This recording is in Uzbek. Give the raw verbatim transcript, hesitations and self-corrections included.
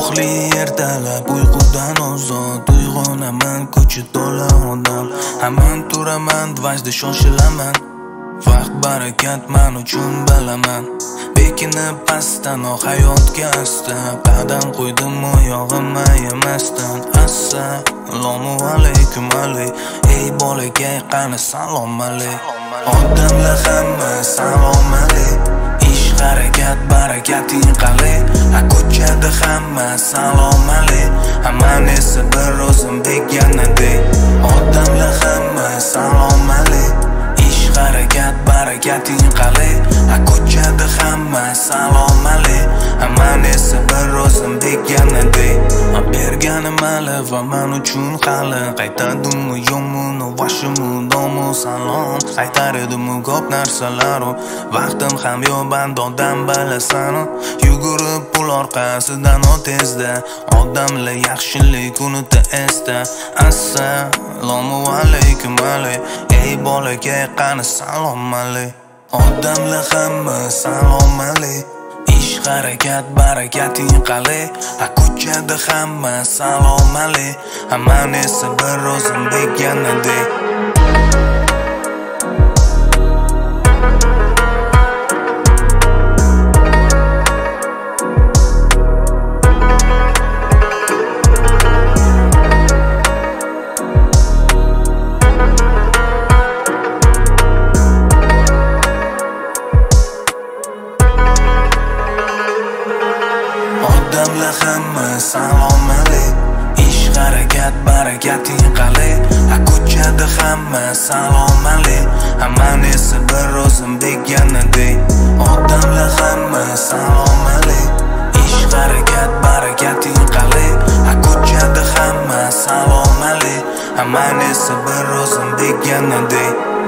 Quruqli ertalab uyqudan ozod uyg'onaman, ko'cha to'la odam. Hamon turaman, vajda shoshilaman. Vaqt barakat men uchun bilaman. Bekinib pastdan o hayotga asta qadam qo'ydim oyog'im yemasdan. Assalomu alaykum alay, ey bolakay qani salom alay. Odamlar hamma salom alay. Ish harakat barakating qalay. Ha ko'chada hamma salom alay. Hamon esa bir o'zim deganday. Odamlar hamma salom alay. Ish harakat barakating qalay. Ha ko'chada hamma salom alay. Hamon esa bir o'zim deganday. Berganim mali va men uchun hali qaytadimmi yo'qmi vashimi domo salom qaytaridimmi ko'p narsalar. Vaqtim ham yo'q bandodam bilasan. Yugurib pul orqasidan o tezda odamlar yaxshilik unutdi esda. Assalomu alaykum alay, ey bolakay qani salom alay. Odamlar hamma salom alay. Ish harakat barakating qalay. Ha ko'chada hamma salom alay. Hamon esa bir o'zim deganday. Odamlar hamma salom alay. Ish harakat barakating qalay. Ha ko'chada hamma salom alay. Hamon esa bir o'zim deganday. Odamlar hamma salom alay. Ish harakat barakating qalay. Ha ko'chada hamma salom alay. Hamon esa bir o'zim deganday.